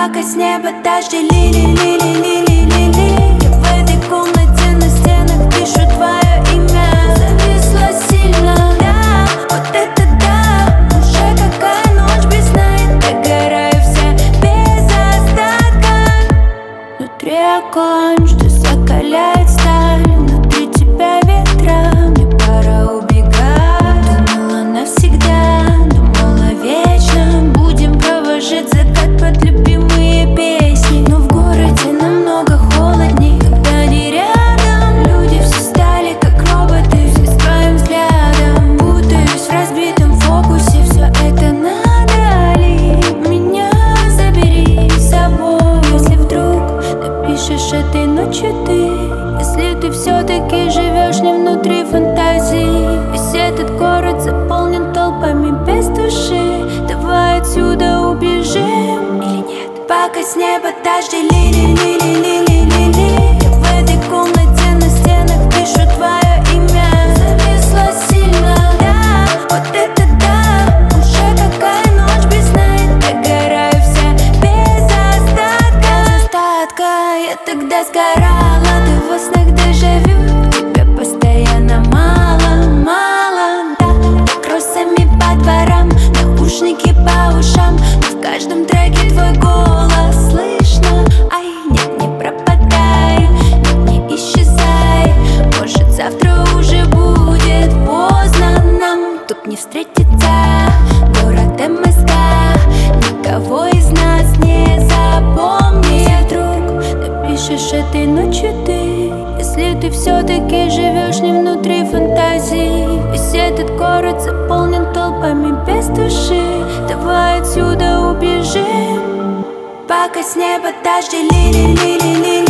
Пока с неба дожди лили. Я в этой комнате на стенах пишу твое имя. Зависла сильно, да, вот это да. Уже какая ночь без сна, и догораю вся без остатка. Внутри огонь, что закаляет сталь. Внутри тебя ветра, мне пора убегать. Думала навсегда, думала вечно. Будем провожать закат под любимые песни. Но в городе намного холодней, когда не рядом. Люди все стали как роботы, все с твоим взглядом. Путаюсь в разбитом фокусе, все это надо ли? Меня забери с собой. Если вдруг напишешь этой ночью ты, если ты все-таки живешь не внутри фантазии. Весь этот город заполнен толпами без души. Давай отсюда убежим или нет? Пока с неба дожди лили. Я в этой комнате на стенах пишу твое имя. Зависла сильно, да, вот это да. Уже какая ночь без сна, и догораю вся без остатка. Я тогда сгорала, ты во снах дежавю. Тебя постоянно мало, да. Кроссами по дворам, наушники по ушам. Но в каждом треке твой голос слышно. Ай, нет, не пропадай, нет, не исчезай. Может, завтра уже будет поздно нам тут не встретиться. Город МСК, никого из нас не запомнит. Вдруг напишешь этой ночью ты, если ты все-таки живешь не внутри фантазии. Весь этот город заполнен толпами без души. Давай отсюда убежим. Пока с неба дожди лили.